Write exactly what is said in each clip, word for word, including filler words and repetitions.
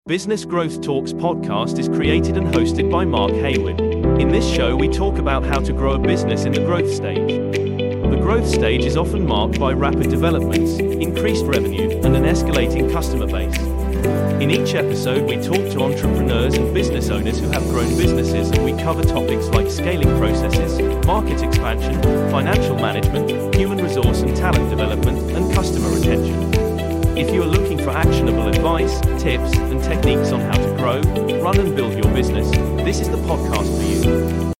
Business Growth Talks podcast is created and hosted by Mark Hayward. In this show, we talk about how to grow a business in the growth stage. The growth stage is often marked by rapid developments, increased revenue, and an escalating customer base. In each episode, we talk to entrepreneurs and business owners who have grown businesses, and we cover topics like scaling processes, market expansion, financial management, human resource and talent development, and customer retention. If you are looking for actionable advice, tips, and techniques on how to grow, run and build your business, this is the podcast for you.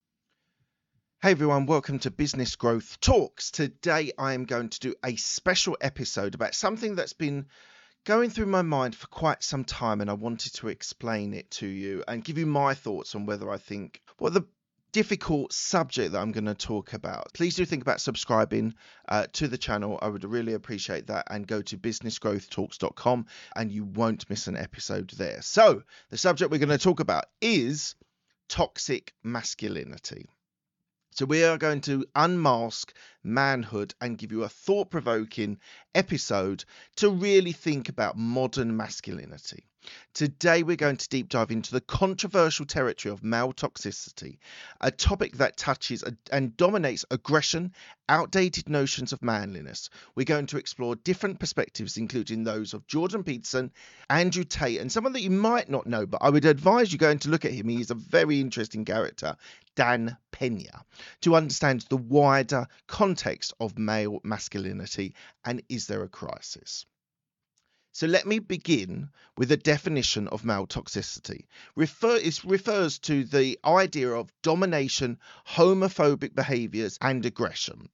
Hey everyone, welcome to Business Growth Talks. Today I am going to do a special episode about something that's been going through my mind for quite some time, and I wanted to explain it to you and give you my thoughts on whether I think what the difficult subject that I'm going to talk about. Please do think about subscribing uh, to the channel. I would really appreciate that, and go to business growth talks dot com and you won't miss an episode there. So the subject we're going to talk about is toxic masculinity. So we are going to unmask manhood and give you a thought-provoking episode to really think about modern masculinity. Today we're going to deep dive into the controversial territory of male toxicity, a topic that touches and dominates aggression, outdated notions of manliness. We're going to explore different perspectives, including those of Jordan Peterson, Andrew Tate, and someone that you might not know, but I would advise you going to look at him. He's a very interesting character, Dan Pena, to understand the wider context of male masculinity and is there a crisis. So let me begin with a definition of male toxicity. Refer, it refers to the idea of domination, homophobic behaviors, and aggression.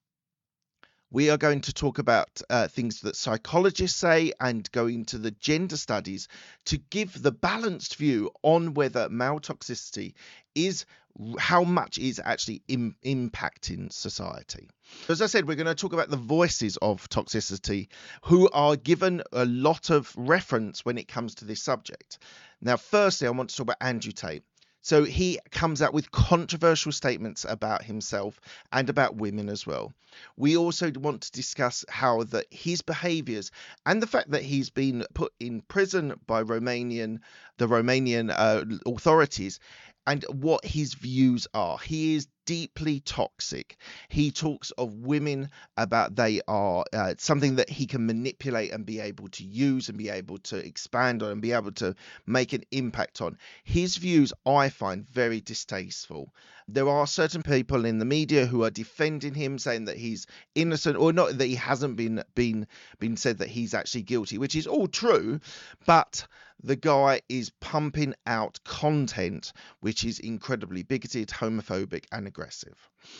We are going to talk about uh, things that psychologists say and go into the gender studies to give the balanced view on whether male toxicity is how much is actually im- impacting society. As I said, we're going to talk about the voices of toxicity who are given a lot of reference when it comes to this subject. Now, firstly, I want to talk about Andrew Tate. So he comes out with controversial statements about himself and about women as well. We also want to discuss how that his behaviors and the fact that he's been put in prison by Romanian, the Romanian uh, authorities, and what his views are. He is deeply toxic. He talks of women about they are uh, something that he can manipulate and be able to use and be able to expand on and be able to make an impact on. His views I find very distasteful. There are certain people in the media who are defending him, saying that he's innocent, or not that he hasn't been been been said that he's actually guilty, which is all true, but the guy is pumping out content which is incredibly bigoted, homophobic, and aggressive.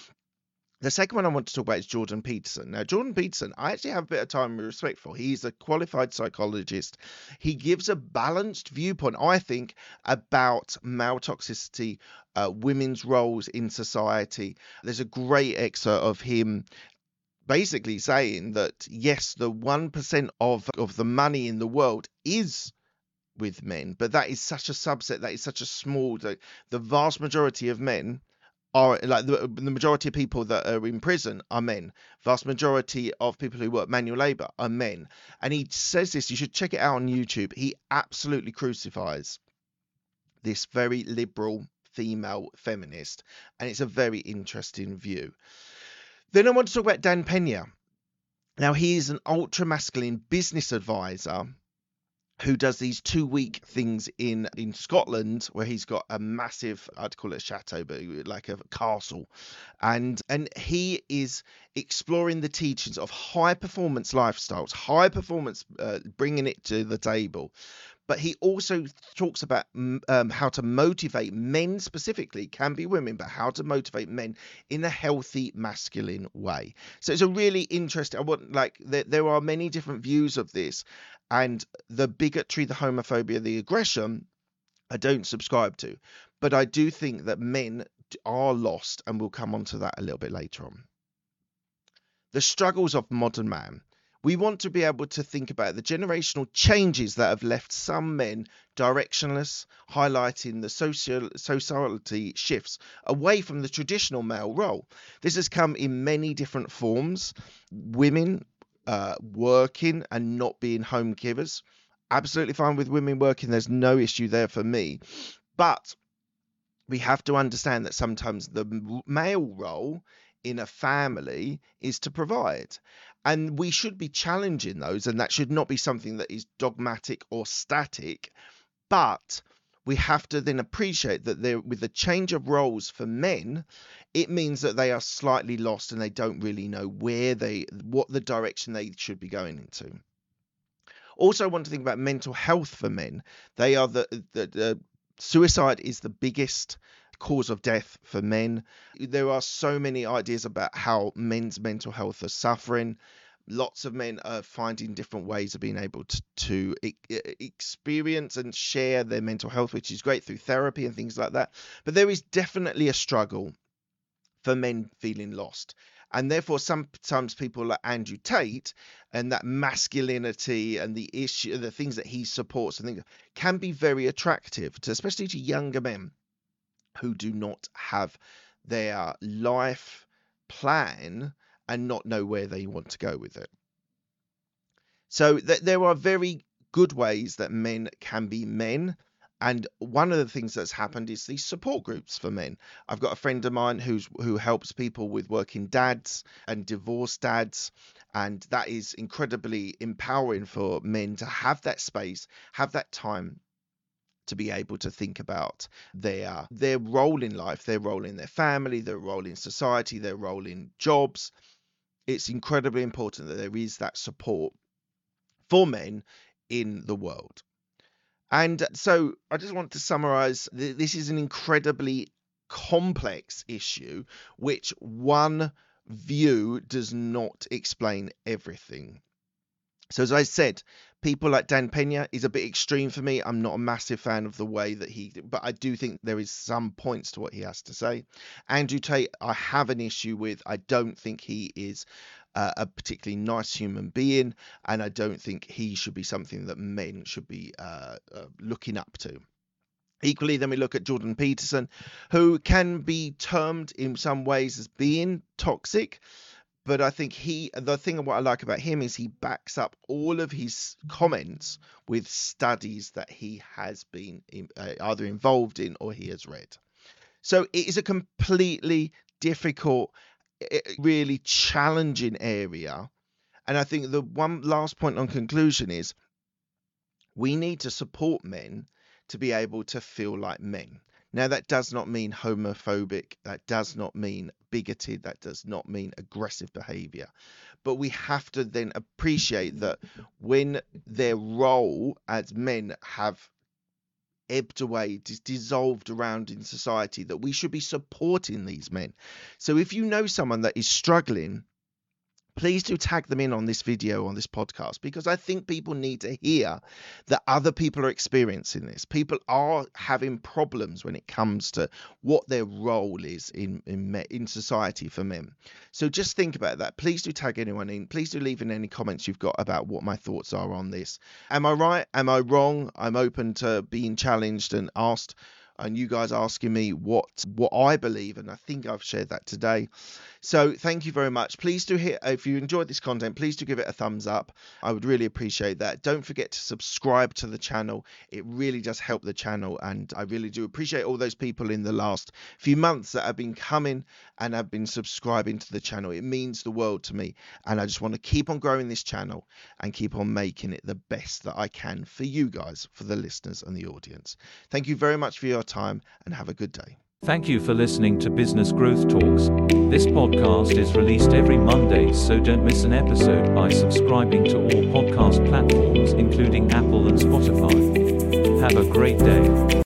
The second one I want to talk about is Jordan Peterson. Now, Jordan Peterson, I actually have a bit of time and respect for. He's a qualified psychologist. He gives a balanced viewpoint, I think, about male toxicity, uh, women's roles in society. There's a great excerpt of him basically saying that, yes, the one percent of, of the money in the world is with men, but that is such a subset, that is such a small, the, the vast majority of men are like the, the majority of people that are in prison are men. Vast majority of people who work manual labor are men. And he says this, you should check it out on YouTube. He absolutely crucifies this very liberal female feminist, and it's a very interesting view. Then I want to talk about Dan Pena. Now, he is an ultra masculine business advisor who does these two-week things in, in Scotland, where he's got a massive, I'd call it a chateau, but like a castle. And, and he is exploring the teachings of high-performance lifestyles, high-performance, uh, bringing it to the table. But he also talks about um, how to motivate men specifically, can be women, but how to motivate men in a healthy masculine way. So it's a really interesting, I want like there, there are many different views of this, and the bigotry, the homophobia, the aggression, I don't subscribe to. But I do think that men are lost, and we'll come on to that a little bit later on. The struggles of modern man. We want to be able to think about the generational changes that have left some men directionless, highlighting the social society shifts away from the traditional male role. This has come in many different forms. Women uh, working and not being home givers, absolutely fine with women working. There's no issue there for me. But we have to understand that sometimes the male role in a family is to provide. And we should be challenging those, and that should not be something that is dogmatic or static. But we have to then appreciate that there, with the change of roles for men, it means that they are slightly lost and they don't really know where they, what the direction they should be going into. Also, I want to think about mental health for men. They are the, the, the suicide is the biggest cause of death for men. There are so many ideas about how men's mental health are suffering. Lots of men are finding different ways of being able to, to e- experience and share their mental health, which is great through therapy and things like that. But there is definitely a struggle for men feeling lost. And therefore, sometimes people like Andrew Tate and that masculinity and the issue, the things that he supports and things can be very attractive, to, especially to younger men who do not have their life plan and not know where they want to go with it. So th- there are very good ways that men can be men. And one of the things that's happened is these support groups for men. I've got a friend of mine who's who helps people with working dads and divorced dads. And that is incredibly empowering for men to have that space, have that time to be able to think about their their role in life, their role in their family, their role in society, their role in jobs. It's incredibly important that there is that support for men in the world. And so I just want to summarize, this is an incredibly complex issue, which one view does not explain everything. So as I said, people like Dan Pena is a bit extreme for me. I'm not a massive fan of the way that he, but I do think there is some points to what he has to say. Andrew Tate, I have an issue with. I don't think he is uh, a particularly nice human being, and I don't think he should be something that men should be uh, uh, looking up to. Equally, then we look at Jordan Peterson, who can be termed in some ways as being toxic. But I think he, the thing of what I like about him is he backs up all of his comments with studies that he has been in, uh, either involved in or he has read. So it is a completely difficult, really challenging area. And I think the one last point on conclusion is we need to support men to be able to feel like men. Now, that does not mean homophobic, that does not mean bigoted, that does not mean aggressive behavior. But we have to then appreciate that when their role as men have ebbed away, dis- dissolved around in society, that we should be supporting these men. So if you know someone that is struggling, please do tag them in on this video, on this podcast, because I think people need to hear that other people are experiencing this. People are having problems when it comes to what their role is in, in, in society for men. So just think about that. Please do tag anyone in. Please do leave in any comments you've got about what my thoughts are on this. Am I right? Am I wrong? I'm open to being challenged and asked, and you guys asking me what what I believe, and I think I've shared that today. So thank you very much. Please do hit, if you enjoyed this content, please do give it a thumbs up. I would really appreciate that. Don't forget to subscribe to the channel. It really does help the channel, and I really do appreciate all those people in the last few months that have been coming and have been subscribing to the channel. It means the world to me, and I just want to keep on growing this channel and keep on making it the best that I can for you guys, for the listeners and the audience. Thank you very much for your time, and have a good day. Thank you for listening to Business Growth Talks. This podcast is released every Monday, so don't miss an episode by subscribing to all podcast platforms, including Apple and Spotify. Have a great day.